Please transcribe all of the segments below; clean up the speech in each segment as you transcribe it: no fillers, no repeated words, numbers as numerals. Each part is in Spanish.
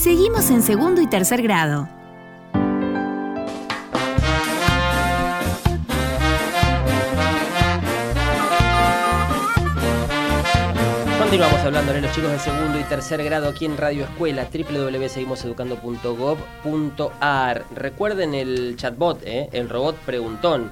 Seguimos en segundo y tercer grado. Continuamos hablando de los chicos de segundo y tercer grado aquí en Radio Escuela, www.seguimoseducando.gov.ar. Recuerden el chatbot, el robot preguntón,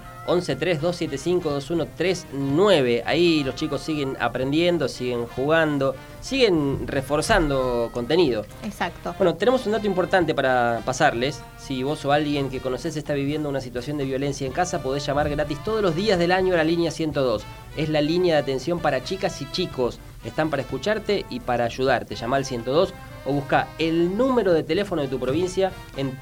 1132752139. Ahí los chicos siguen aprendiendo, siguen jugando, siguen reforzando contenido. Exacto. Bueno, tenemos un dato importante para pasarles. Si vos o alguien que conocés está viviendo una situación de violencia en casa, podés llamar gratis todos los días del año a la línea 102. Es la línea de atención para chicas y chicos. Están para escucharte y para ayudarte. Llama al 102 o busca el número de teléfono de tu provincia en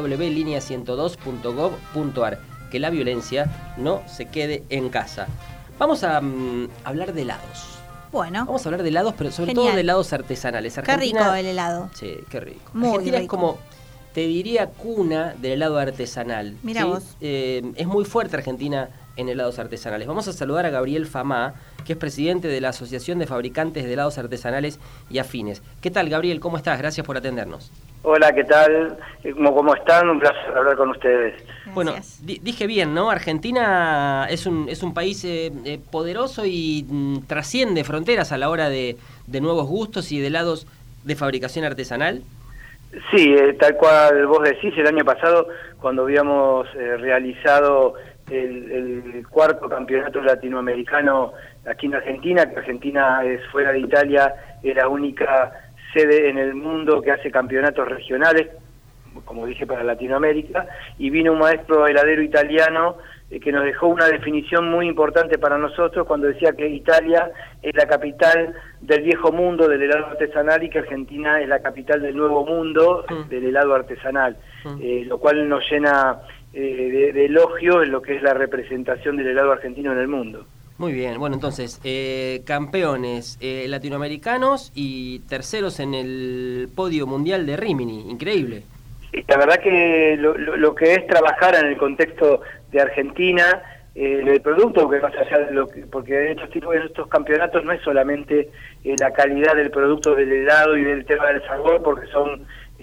www.linea102.gov.ar. Que la violencia no se quede en casa. Vamos a hablar de helados. Bueno. Vamos a hablar de helados, pero sobre Genial. todo de helados artesanales. Argentina, qué rico el helado. Sí, qué rico. Muy Argentina rico. es como, te diría, cuna del helado artesanal. Mira ¿sí? vos. Es muy fuerte Argentina en helados artesanales. Vamos a saludar a Gabriel Famá, que es presidente de la Asociación de Fabricantes de Helados Artesanales y Afines. ¿Qué tal, Gabriel? ¿Cómo estás? Gracias por atendernos. Hola, ¿qué tal? ¿Cómo están? Un placer hablar con ustedes. Gracias. Bueno, dije bien, ¿no? Argentina es un país poderoso y trasciende fronteras a la hora de nuevos gustos y de helados de fabricación artesanal. Sí, tal cual vos decís, el año pasado, cuando habíamos realizado el cuarto campeonato latinoamericano aquí en Argentina, que Argentina es fuera de Italia, es la única sede en el mundo que hace campeonatos regionales, como dije, para Latinoamérica, y vino un maestro heladero italiano que nos dejó una definición muy importante para nosotros cuando decía que Italia es la capital del viejo mundo del helado artesanal y que Argentina es la capital del nuevo mundo del helado artesanal, lo cual nos llena de elogio en lo que es la representación del helado argentino en el mundo. Muy bien, bueno, entonces, campeones latinoamericanos y terceros en el podio mundial de Rimini, increíble. La verdad que lo que es trabajar en el contexto de Argentina, el producto, que más allá de lo que, porque en estos campeonatos no es solamente la calidad del producto del helado y del tema del sabor, porque son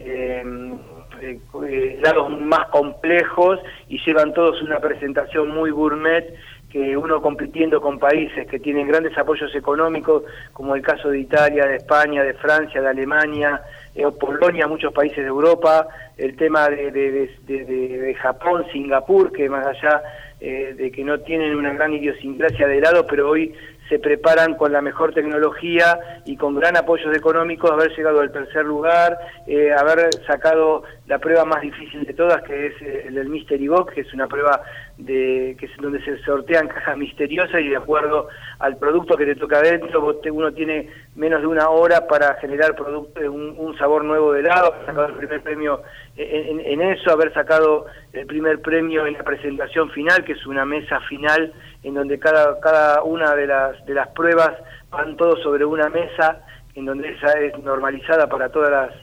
helados más complejos y llevan todos una presentación muy gourmet, que uno compitiendo con países que tienen grandes apoyos económicos, como el caso de Italia, de España, de Francia, de Alemania, Polonia, muchos países de Europa, el tema de Japón, Singapur, que más allá de que no tienen una gran idiosincrasia de helado, pero hoy se preparan con la mejor tecnología y con gran apoyos económicos, haber llegado al tercer lugar, haber sacado la prueba más difícil de todas, que es el Mystery Box, que es una prueba que es donde se sortean cajas misteriosas y de acuerdo al producto que te toca adentro, uno tiene menos de una hora para generar un sabor nuevo de helado, haber sacado el primer premio en eso, haber sacado el primer premio en la presentación final, que es una mesa final en donde cada una de las pruebas van todos sobre una mesa, en donde esa es normalizada para todas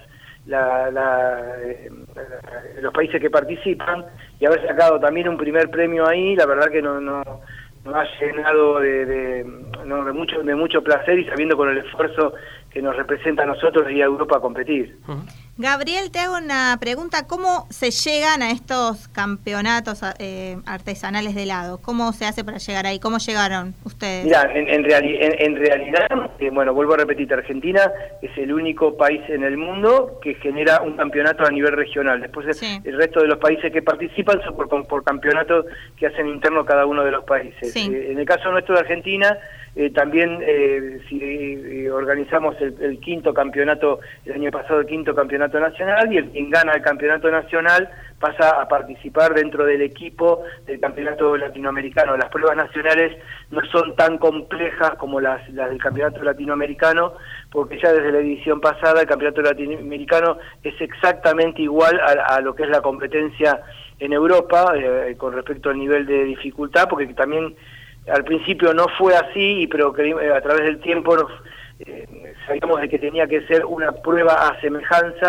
los países que participan, y haber sacado también un primer premio ahí, la verdad que nos ha llenado de mucho placer, y sabiendo con el esfuerzo que nos representa a nosotros y a Europa a competir. Gabriel, te hago una pregunta. ¿Cómo se llegan a estos campeonatos artesanales de helado? ¿Cómo se hace para llegar ahí? ¿Cómo llegaron ustedes? Mirá, en realidad, bueno, vuelvo a repetir, Argentina es el único país en el mundo que genera un campeonato a nivel regional. Después Sí. El resto de los países que participan son por campeonatos que hacen interno cada uno de los países. Sí. En el caso nuestro de Argentina, también organizamos el quinto campeonato, el año pasado el quinto campeonato nacional, y quien gana el campeonato nacional pasa a participar dentro del equipo del campeonato latinoamericano. Las pruebas nacionales no son tan complejas como las del campeonato latinoamericano, porque ya desde la edición pasada el campeonato latinoamericano es exactamente igual a lo que es la competencia en Europa, con respecto al nivel de dificultad, porque también al principio no fue así, pero a través del tiempo sabíamos de que tenía que ser una prueba a semejanza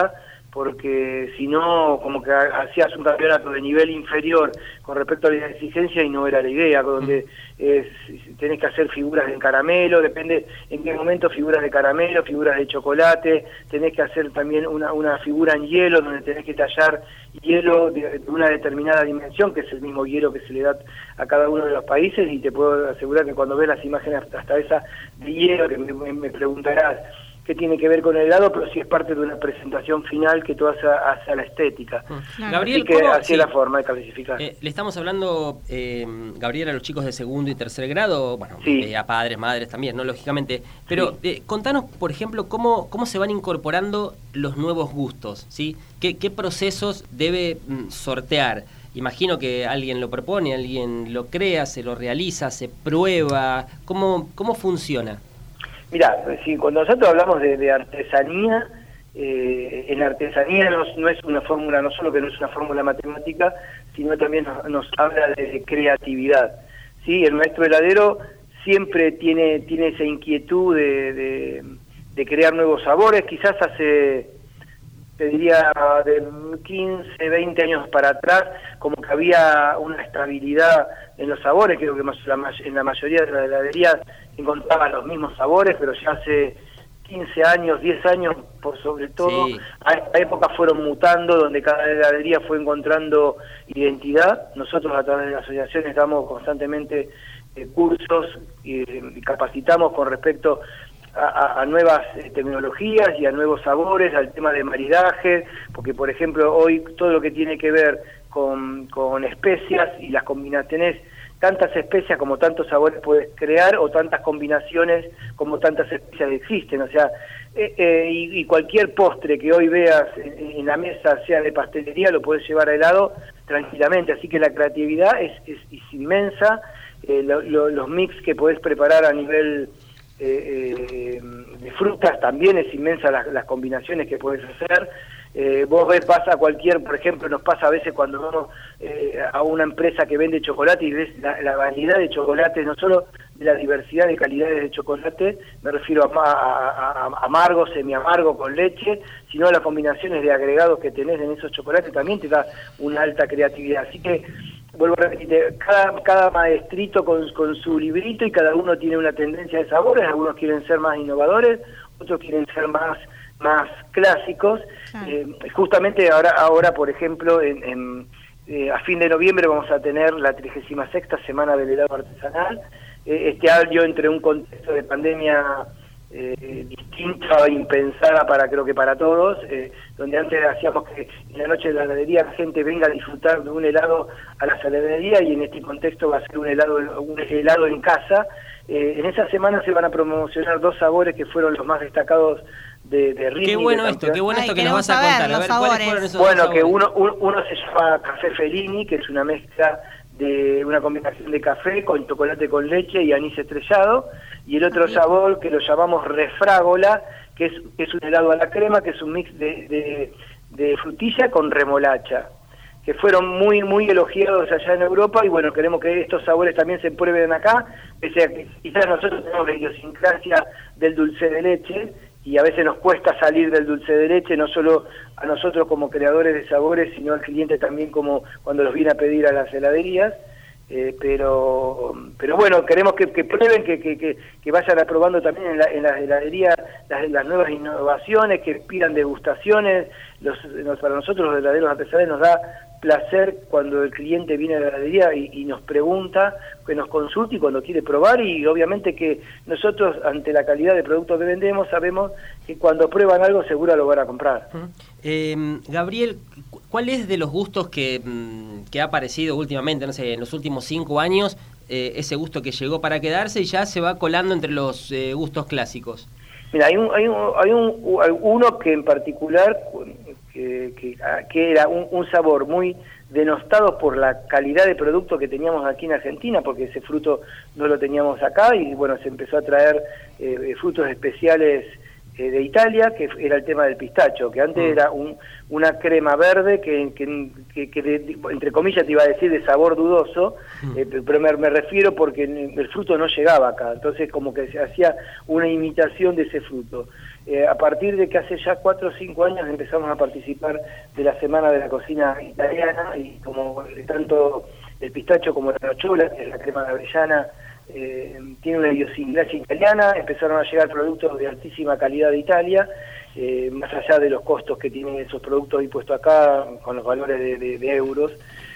porque si no, como que hacías un campeonato de nivel inferior con respecto a la exigencia y no era la idea, donde tenés que hacer figuras de caramelo, depende en qué momento, figuras de caramelo, figuras de chocolate, tenés que hacer también una figura en hielo, donde tenés que tallar hielo de una determinada dimensión, que es el mismo hielo que se le da a cada uno de los países, y te puedo asegurar que cuando ves las imágenes hasta esa de hielo, que me preguntarás qué tiene que ver con el helado, pero sí es parte de una presentación final que todo hace a la estética. Claro. Gabriel, así que así es la forma de clasificar. Le estamos hablando, Gabriel, a los chicos de segundo y tercer grado, bueno, sí. A padres, madres también, ¿no? Lógicamente. Pero contanos, por ejemplo, cómo se van incorporando los nuevos gustos, ¿sí? ¿Qué procesos debe sortear? Imagino que alguien lo propone, alguien lo crea, se lo realiza, se prueba. ¿Cómo funciona? Mirá, si cuando nosotros hablamos de artesanía, en artesanía no es una fórmula, no solo que no es una fórmula matemática, sino también nos habla de creatividad. ¿Sí? El maestro heladero siempre tiene esa inquietud de crear nuevos sabores, quizás hace, te diría, de 15, 20 años para atrás, como que había una estabilidad en los sabores, creo que en la mayoría de las heladerías encontraban los mismos sabores, pero ya hace 15 años, 10 años, por sobre todo, sí. A esta época fueron mutando, donde cada heladería fue encontrando identidad. Nosotros a través de las asociaciones damos constantemente cursos y capacitamos con respecto a nuevas tecnologías y a nuevos sabores, al tema de maridaje, porque por ejemplo hoy todo lo que tiene que ver con especias y las combinaciones, tantas especias como tantos sabores puedes crear, o tantas combinaciones como tantas especias existen, o sea, y cualquier postre que hoy veas en la mesa, sea de pastelería, lo puedes llevar a helado tranquilamente, así que la creatividad es inmensa, los mix que podés preparar a nivel de frutas también es inmensa, las combinaciones que puedes hacer. Vos vas a cualquier, por ejemplo, nos pasa a veces cuando vamos a una empresa que vende chocolate y ves la variedad de chocolates, no solo de la diversidad de calidades de chocolate, me refiero a amargo, semiamargo con leche, sino a las combinaciones de agregados que tenés en esos chocolates, también te da una alta creatividad. Así que vuelvo a repetir, cada maestrito con su librito, y cada uno tiene una tendencia de sabores, algunos quieren ser más innovadores, otros quieren ser más clásicos. Justamente ahora por ejemplo, a fin de noviembre vamos a tener la 36ª Semana del Helado Artesanal. Este año, entre un contexto de pandemia distinta e impensada creo que para todos, donde antes hacíamos que en la noche de la heladería la gente venga a disfrutar de un helado a la heladería, y en este contexto va a ser un helado en casa. En esa semana se van a promocionar 2 sabores que fueron los más destacados de Rini. Qué bueno esto que nos vas a contar. A ver, ¿cuáles fueron esos bueno, dos que sabores? uno se llama Café Fellini, que es una mezcla de una combinación de café con chocolate con leche y anís estrellado, y el otro sabor que lo llamamos Refrágola, que es un helado a la crema, que es un mix de frutilla con remolacha, que fueron muy elogiados allá en Europa, y bueno, queremos que estos sabores también se prueben acá, pese a que quizás nosotros tenemos la idiosincrasia del dulce de leche, y a veces nos cuesta salir del dulce de leche, no solo a nosotros como creadores de sabores, sino al cliente también, como cuando los viene a pedir a las heladerías. Pero bueno, queremos que prueben, que vayan aprobando también en las heladerías las nuevas innovaciones, que pidan degustaciones. Para nosotros los heladeros artesanales nos da placer cuando el cliente viene a la heladería y nos pregunta, que nos consulte y cuando quiere probar, y obviamente que nosotros, ante la calidad de productos que vendemos, sabemos que cuando prueban algo seguro lo van a comprar. Gabriel, ¿cuál es de los gustos que ha aparecido últimamente, no sé, en los últimos 5 años, ese gusto que llegó para quedarse y ya se va colando entre los gustos clásicos? Mira, hay uno que en particular que era un sabor muy denostado por la calidad de producto que teníamos aquí en Argentina, porque ese fruto no lo teníamos acá, y bueno, se empezó a traer frutos especiales de Italia, que era el tema del pistacho, que antes era una crema verde que entre comillas te iba a decir de sabor dudoso, pero me refiero porque el fruto no llegaba acá, entonces como que se hacía una imitación de ese fruto. A partir de que hace ya 4 o 5 años empezamos a participar de la Semana de la Cocina Italiana, y como tanto el pistacho como la nochola, que es la crema de avellana, tiene una idiosincrasia italiana, empezaron a llegar productos de altísima calidad de Italia, más allá de los costos que tienen esos productos impuestos acá, con los valores de euros.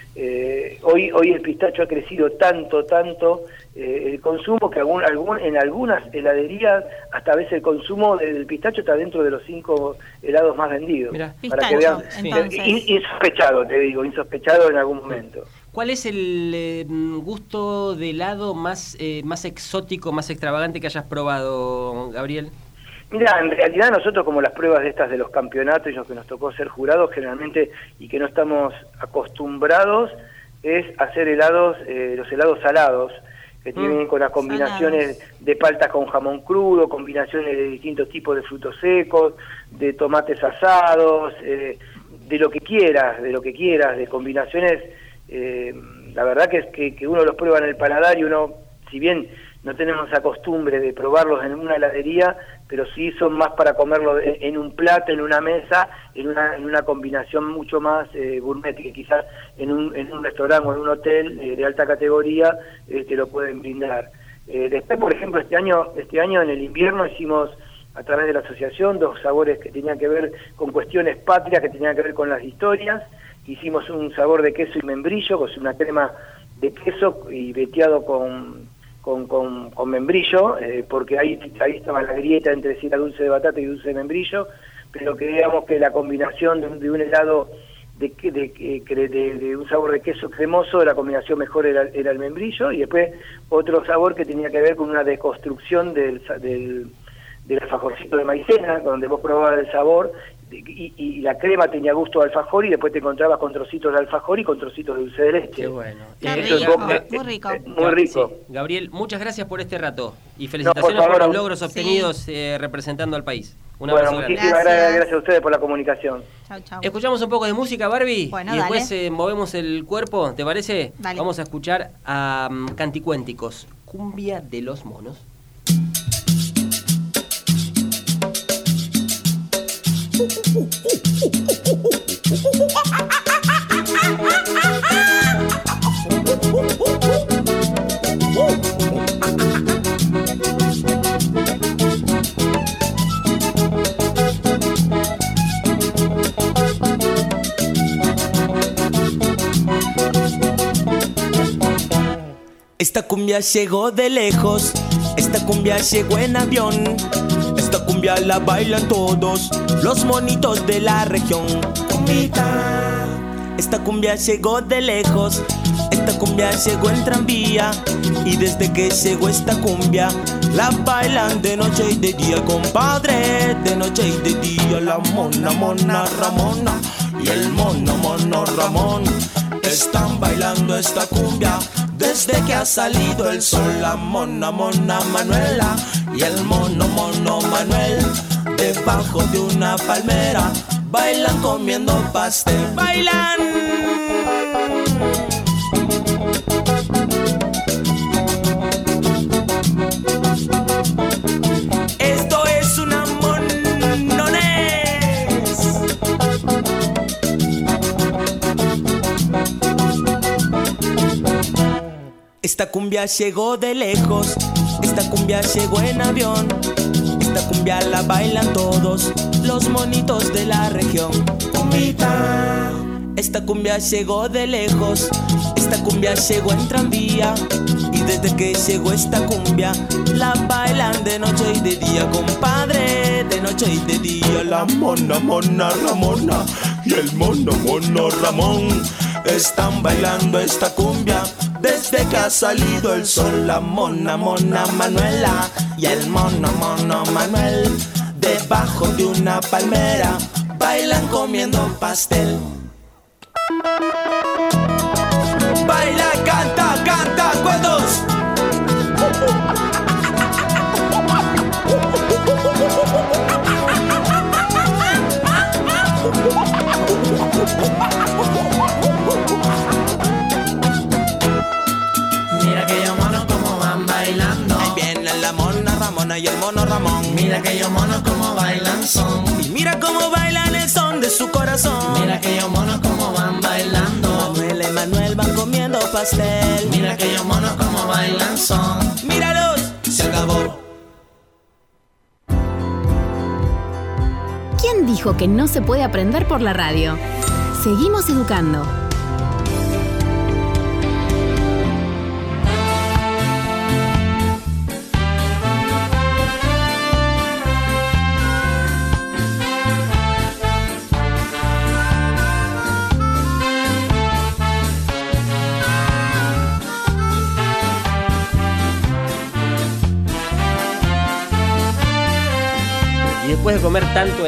Hoy el pistacho ha crecido tanto el consumo que en algunas heladerías hasta a veces el consumo del pistacho está dentro de los 5 helados más vendidos. Mirá. Para que vean, insospechado, te digo, insospechado en algún momento. ¿Cuál es el gusto de helado más exótico, más extravagante que hayas probado, Gabriel? Mira, en realidad nosotros, como las pruebas de estas de los campeonatos y los que nos tocó ser jurados generalmente y que no estamos acostumbrados, es hacer helados, los helados salados, que tienen con las combinaciones de palta con jamón crudo, combinaciones de distintos tipos de frutos secos, de tomates asados, de lo que quieras, de combinaciones. La verdad que es que uno los prueba en el paladar y uno, si bien no tenemos esa costumbre de probarlos en una heladería, pero sí son más para comerlo en un plato, en una mesa, en una combinación mucho más gourmet, que quizás en un restaurante o en un hotel de alta categoría te lo pueden brindar. Después, por ejemplo, este año en el invierno hicimos, a través de la asociación, 2 sabores que tenían que ver con cuestiones patrias, que tenían que ver con las historias. Hicimos un sabor de queso y membrillo, que es una crema de queso y veteado con membrillo, porque ahí estaba la grieta entre si era dulce de batata y dulce de membrillo, pero creíamos que la combinación de un helado de un sabor de queso cremoso, la combinación mejor era el membrillo, y después otro sabor que tenía que ver con una deconstrucción del alfajorcito de maicena, donde vos probabas el sabor, y la crema tenía gusto de alfajor, y después te encontrabas con trocitos de alfajor y con trocitos de dulce de leche. Qué bueno. Muy rico. Muy rico. Sí. Gabriel, muchas gracias por este rato y felicitaciones por los logros obtenidos representando al país. Un abrazo grande. Muchísimas gracias a ustedes por la comunicación. Chau. Escuchamos un poco de música, Barbie, bueno, y después movemos el cuerpo, ¿te parece? Dale. Vamos a escuchar a Canticuénticos, Cumbia de los Monos. Esta cumbia llegó de lejos, esta cumbia llegó en avión. Esta cumbia la bailan todos los monitos de la región. Cumbita. Esta cumbia llegó de lejos, esta cumbia llegó en tranvía. Y desde que llegó esta cumbia, la bailan de noche y de día, compadre. De noche y de día la mona Ramona y el mono Ramón están bailando esta cumbia. Desde que ha salido el sol, la mona Manuela y el mono Manuel, debajo de una palmera, bailan comiendo pastel. ¡Bailan! Esto es una monones. Esta cumbia llegó de lejos, esta cumbia llegó en avión. Esta cumbia la bailan todos los monitos de la región. Cumbita. Esta cumbia llegó de lejos, esta cumbia llegó en tranvía. Y desde que llegó esta cumbia, la bailan de noche y de día, compadre. De noche y de día la mona Ramona y el mono Ramón están bailando esta cumbia. Desde que ha salido el sol, la mona Manuela y el mono Manuel, debajo de una palmera, bailan comiendo pastel. Baila, canta, cuerdos. Ramona y el mono Ramón. Mira aquellos monos como bailan son. Y mira cómo bailan el son de su corazón. Mira aquellos monos como van bailando. Manuel y Manuel van comiendo pastel. Mira aquellos monos como bailan son. Míralos, se acabó. ¿Quién dijo que no se puede aprender por la radio? Seguimos educando. Y después de comer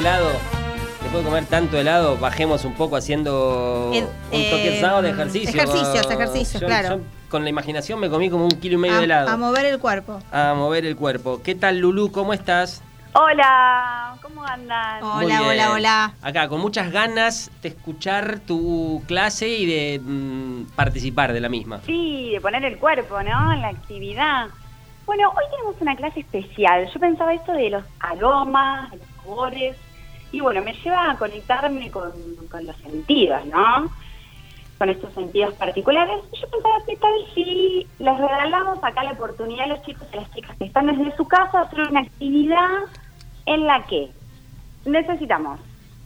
tanto helado, bajemos un poco haciendo un toquezado de ejercicio. Ejercicios, claro. Yo con la imaginación me comí como 1,5 kg de helado. A mover el cuerpo. A mover el cuerpo. ¿Qué tal, Lulú? ¿Cómo estás? Hola, ¿cómo andan? Muy bien. Hola. Acá, con muchas ganas de escuchar tu clase y de participar de la misma. Sí, de poner el cuerpo, ¿no? En la actividad. Bueno, hoy tenemos una clase especial. Yo pensaba esto de los aromas, de los sabores, y bueno, me lleva a conectarme con los sentidos, ¿no? Con estos sentidos particulares. Yo pensaba, ¿qué tal si les regalamos acá la oportunidad a los chicos y a las chicas que están desde su casa a hacer una actividad en la que necesitamos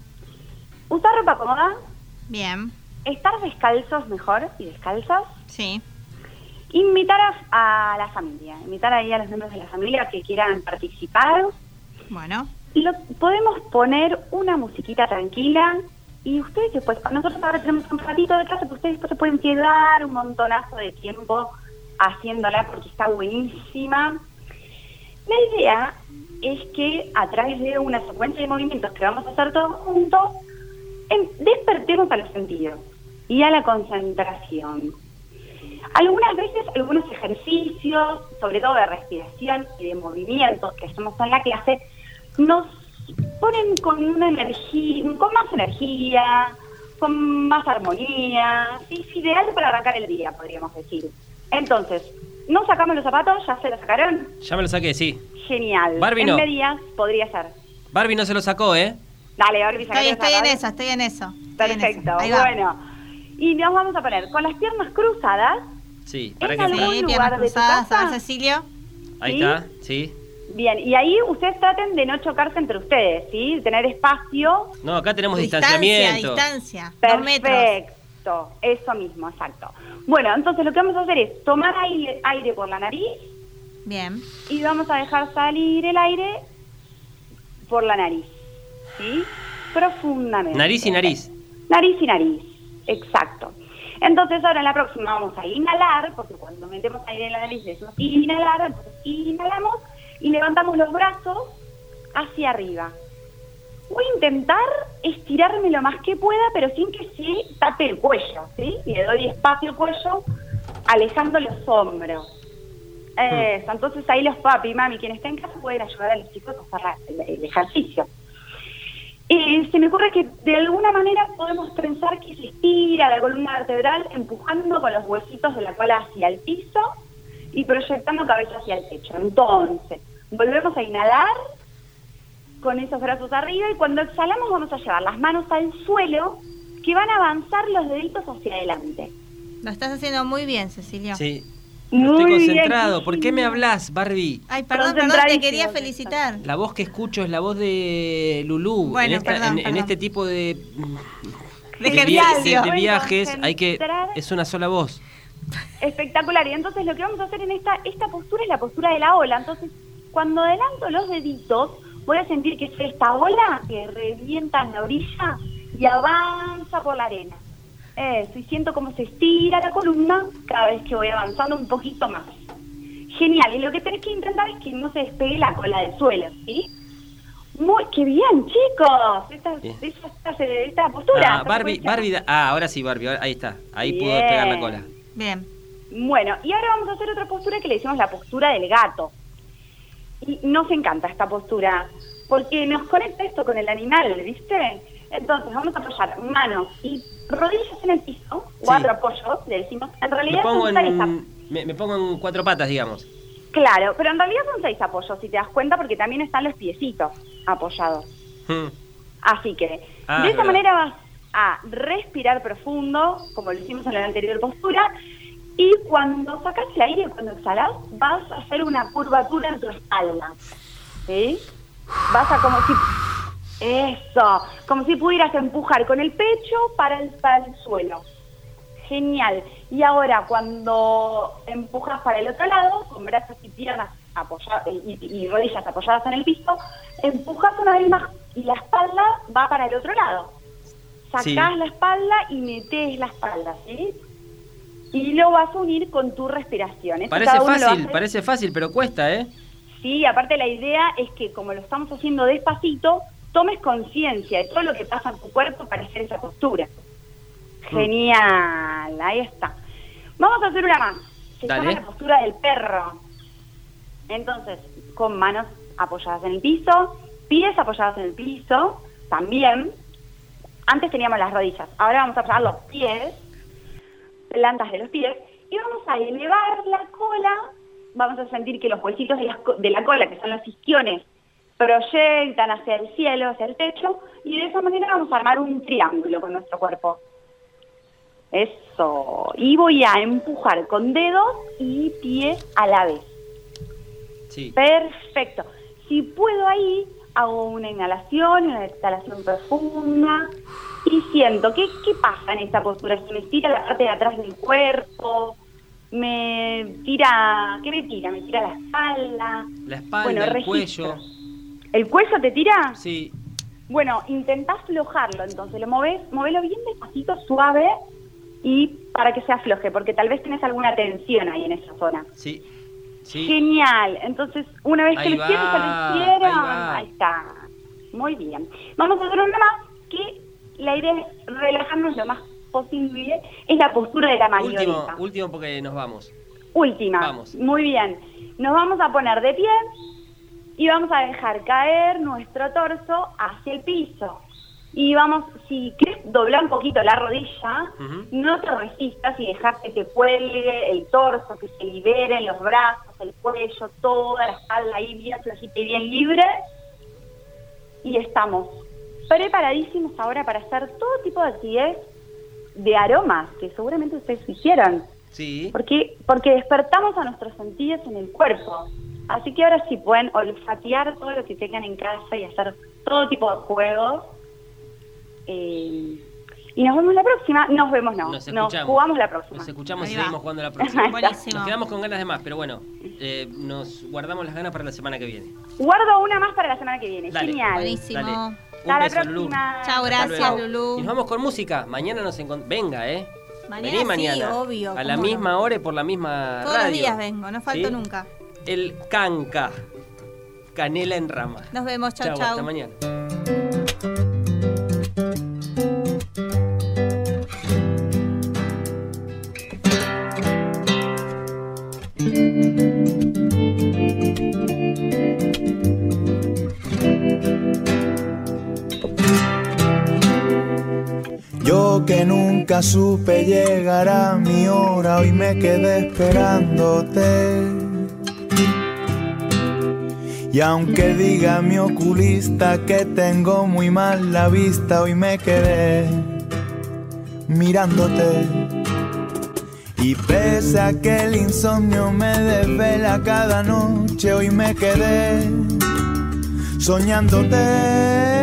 usar ropa cómoda, Bien, estar descalzos mejor y descalzas, sí. invitar a la familia, invitar ahí a los miembros de la familia que quieran participar. Bueno, Podemos poner una musiquita tranquila y ustedes después, nosotros ahora tenemos un ratito de clase, pero ustedes después se pueden quedar un montonazo de tiempo haciéndola porque está buenísima. La idea es que a través de una secuencia de movimientos que vamos a hacer todos juntos, despertemos a los sentidos y a la concentración. Algunas veces, algunos ejercicios, sobre todo de respiración y de movimiento que hacemos en la clase, nos ponen con una energía, con más energía, con más armonía. Es ideal para arrancar el día, podríamos decir. Entonces, ¿no sacamos los zapatos? ¿Ya se los sacaron? Ya me lo saqué, sí. Genial. Barbie no. En medias podría ser. Barbie no se lo sacó, ¿eh? Dale, Barbie, sacate los zapatos. estoy en eso. Perfecto, Ahí va. bueno. Y nos vamos a poner con las piernas cruzadas. Sí, para ¿En que algún Sí, lugar piernas de tu cruzadas, casa? a ver, Cecilio. Ahí ¿Sí? está, sí. Bien, y ahí ustedes traten de no chocarse entre ustedes, ¿sí? Tener espacio. No, acá tenemos distanciamiento. Distancia. 2 metros. Perfecto, eso mismo, exacto. Bueno, entonces lo que vamos a hacer es tomar aire por la nariz Bien. y vamos a dejar salir el aire por la nariz, ¿sí? Profundamente. Nariz y nariz. Nariz y nariz, exacto. Entonces ahora en la próxima vamos a inhalar, porque cuando metemos aire en la nariz decimos inhalar, entonces inhalamos y levantamos los brazos hacia arriba. Voy a intentar estirarme lo más que pueda, pero sin que se tape el cuello, ¿sí? Y le doy espacio al cuello, alejando los hombros. Eso, entonces ahí los papi y mami, quienes estén en casa, pueden ayudar a los chicos a hacer el ejercicio. Se me ocurre que de alguna manera podemos pensar que se estira la columna vertebral empujando con los huesitos de la cola hacia el piso y proyectando cabeza hacia el techo. Entonces, volvemos a inhalar con esos brazos arriba y cuando exhalamos vamos a llevar las manos al suelo, que van a avanzar los deditos hacia adelante. Lo estás haciendo muy bien, Cecilio. Sí. Muy Estoy bien, concentrado. ¿Por qué me Cecilio. hablas, Barbie? Ay, perdón, te Concentradísimo, quería felicitar. La voz que escucho es la voz de Lulú. Bueno, en perdón. este tipo de ejercicio. de viajes hay que Concentrar. es una sola voz. Espectacular. Y entonces lo que vamos a hacer en esta postura es la postura de la ola. Entonces, cuando adelanto los deditos, voy a sentir que es esta ola que revienta en la orilla y avanza por la arena. Eso, y siento cómo se estira la columna cada vez que voy avanzando un poquito más. Genial. Y lo que tenés que intentar es que no se despegue la cola del suelo, ¿sí? ¡Qué bien, chicos! Esta postura. Barbie, ahora sí, Barbie, ahí está. Ahí pudo Bien. despegar la cola. Bien. Bueno, y ahora vamos a hacer otra postura que le decimos la postura del gato. Y nos encanta esta postura, porque nos conecta esto con el animal, ¿viste? Entonces vamos a apoyar manos y rodillas en el piso, Sí. 4 apoyos, le decimos. En realidad Me pongo son 3 me pongo en 4 patas, digamos. Claro, pero en realidad son 6 apoyos, si te das cuenta, porque también están los piecitos apoyados. Así que, de esa manera vas a respirar profundo, como lo hicimos en la anterior postura, y cuando sacas el aire, cuando exhalas, vas a hacer una curvatura en tu espalda. ¿Sí? Vas a como si pudieras empujar con el pecho para el suelo. Genial. Y ahora cuando empujas para el otro lado, con brazos y piernas apoyadas y rodillas apoyadas en el piso, empujas una vez más y la espalda va para el otro lado. Sacás la espalda y metés la espalda, ¿sí? Y lo vas a unir con tu respiración. Parece fácil, pero cuesta, ¿eh? Sí, aparte la idea es que como lo estamos haciendo despacito, tomes conciencia de todo lo que pasa en tu cuerpo para hacer esa postura. Genial, ahí está. Vamos a hacer una más. Se llama la postura del perro. Entonces, con manos apoyadas en el piso, pies apoyados en el piso, también. Antes teníamos las rodillas, ahora vamos a apoyar los pies, plantas de los pies, y vamos a elevar la cola. Vamos a sentir que los huesitos de la cola, que son los isquiones, proyectan hacia el cielo, hacia el techo, y de esa manera vamos a armar un triángulo con nuestro cuerpo. Eso. Y voy a empujar con dedos y pies a la vez. Sí. Perfecto. Si puedo ahí, hago una inhalación, una exhalación profunda y siento, ¿qué pasa en esta postura? Se me tira la parte de atrás del cuerpo, ¿qué me tira? Me tira la espalda. La espalda, el cuello. ¿El cuello te tira? Sí. Bueno, intentá aflojarlo, entonces, movelo bien despacito, suave, y para que se afloje, porque tal vez tenés alguna tensión ahí en esa zona. Sí. Sí. Genial, entonces una vez que lo hicieron, ahí está. Muy bien. Vamos a hacer una más, que la idea es relajarnos lo más posible, es la postura de la marioneta. Último porque nos vamos. Última. Vamos. Muy bien. Nos vamos a poner de pie y vamos a dejar caer nuestro torso hacia el piso. Y vamos, si querés doblar un poquito la rodilla, no te resistas y dejás que te cuelgue el torso, que se liberen los brazos, el cuello, toda la espalda ahí bien flojita y bien libre. Y estamos preparadísimos ahora para hacer todo tipo de actividades de aromas, que seguramente ustedes hicieron. Sí. Porque despertamos a nuestros sentidos en el cuerpo. Así que ahora sí pueden olfatear todo lo que tengan en casa y hacer todo tipo de juegos. Y nos vemos la próxima. Nos vemos, no. Nos jugamos la próxima. Nos escuchamos y seguimos jugando la próxima. Buenísimo. Nos quedamos con ganas de más, pero bueno, nos guardamos las ganas para la semana que viene. Guardo una más para la semana que viene. Dale. Genial. Buenísimo. Dale. Hasta la próxima. Lulú. Chao, gracias, Lulú. Y nos vamos con música. Mañana nos encontramos. Venga, Mañana vení mañana. Sí, obvio. A la misma hora y por la misma Todos radio. los días vengo, no falto ¿Sí? nunca. El canca. Canela en rama. Nos vemos, chau. Hasta mañana. Yo que nunca supe llegar a mi hora, hoy me quedé esperándote. Y aunque diga mi oculista que tengo muy mal la vista, hoy me quedé mirándote. Y pese a que el insomnio me desvela cada noche, hoy me quedé soñándote.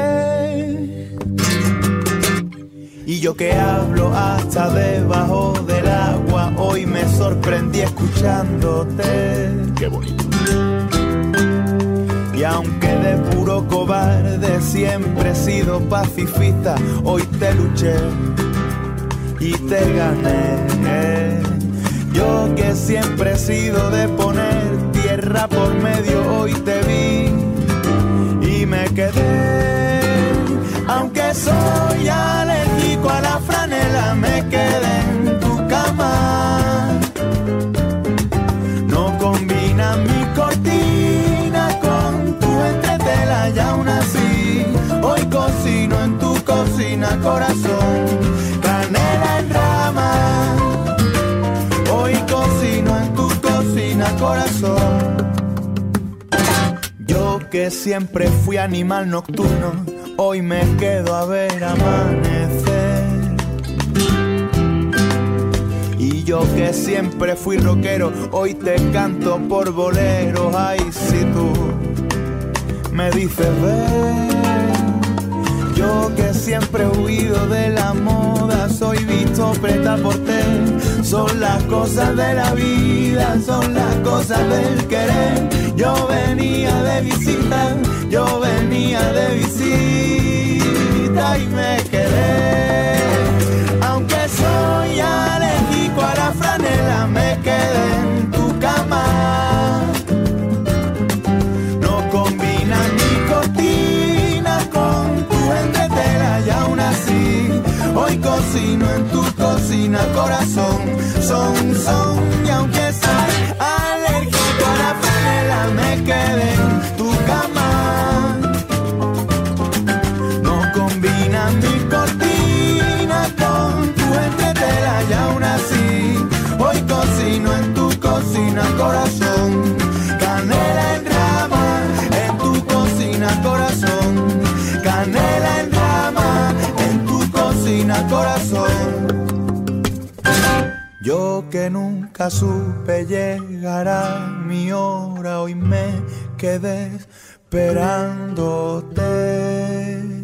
Y yo que hablo hasta debajo del agua, hoy me sorprendí escuchándote. Qué bonito. Y aunque de puro cobarde siempre he sido pacifista, hoy te luché y te gané. Yo que siempre he sido de poner tierra por medio, hoy te vi y me quedé. Aunque soy alérgico a la franela, me quedé en tu cama. No combina mi cortina con tu entretela, y aún así hoy cocino en tu cocina, corazón. Canela en rama, hoy cocino en tu cocina, corazón. Yo que siempre fui animal nocturno, hoy me quedo a ver amanecer. Y yo que siempre fui rockero, hoy te canto por boleros. Ay, si tú me dices ven. Yo que siempre he huido de la moda, soy visto preta por té. Son las cosas de la vida, son las cosas del querer. Yo venía de visita, yo venía de visita y me quedé. Aunque soy alérgico a la franela, me quedé en tu cama. No combina nicotina con tu entretela y aún así hoy cocino en tu cocina, corazón, son. Y aunque soy alérgico a la franela, me quedé en tu cama. No combina nicotina con tu entretela y aún así hoy cocino en tu cocina, corazón. Canela en rama en tu cocina, corazón. Canela en rama en tu cocina, corazón. Yo que nunca supe llegar a mi hora, hoy me quedé esperándote.